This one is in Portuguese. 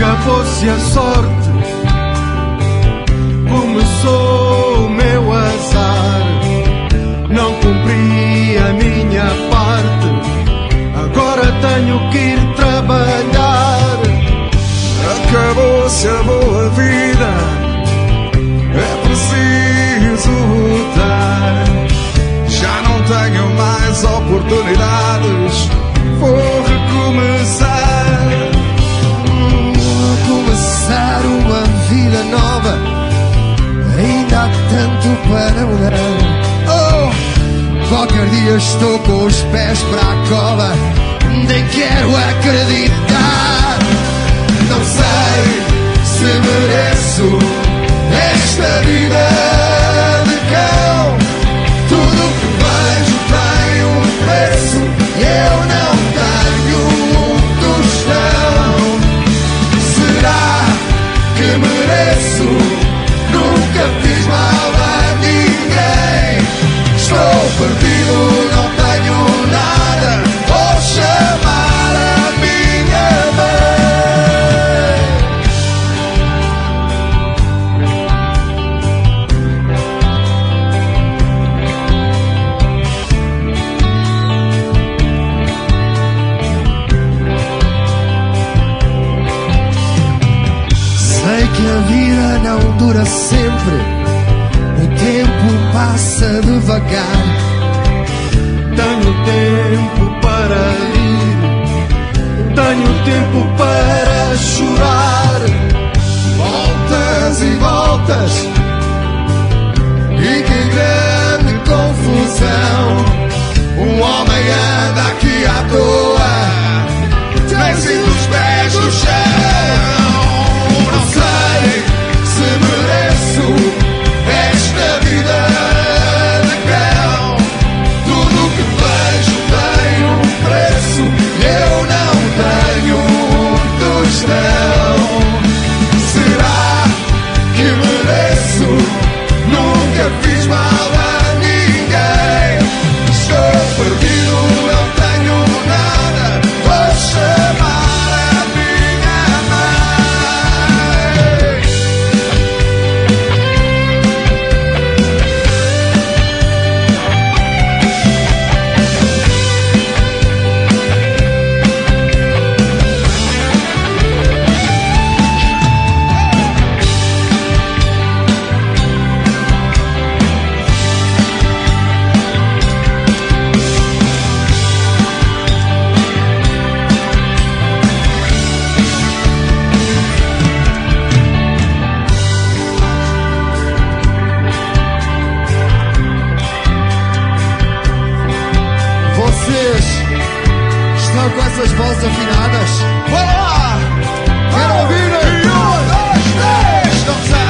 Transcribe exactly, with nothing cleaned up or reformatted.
Acabou-se a sorte, começou o meu azar. Não cumpri a minha parte, agora tenho que ir trabalhar. Acabou-se a boa vida, é preciso lutar. Já não tenho mais oportunidades, vou recomeçar. Vou começar uma vida nova, ainda há tanto para mudar. Oh, qualquer dia estou com os pés para a cova, nem quero acreditar. Não sei se mereço esta vida de cão. Tudo que vejo tem um preço e eu não tenho um tostão. Será que mereço? Nunca fiz mal a ninguém. Estou perdido, não tenho nada. Vou chamar a minha mãe. Sei que a vida não dura sempre, o tempo passa devagar. Tenho tempo para rir, tenho tempo para chorar. Voltas e voltas, e que grande confusão. Um homem anda aqui à toa, tem sido os pés no chão. Não sei se mereço esta vida de cão. Tudo que vejo tem um preço, eu não tenho um tostão. Será que mereço? Nunca fiz mal a ninguém. Estou perdido, não tenho nada. Vou chamar a minha mãe. Vocês estão com essas vozes afinadas? Bora lá! Quero ouvir! Um, dois, três, não sei.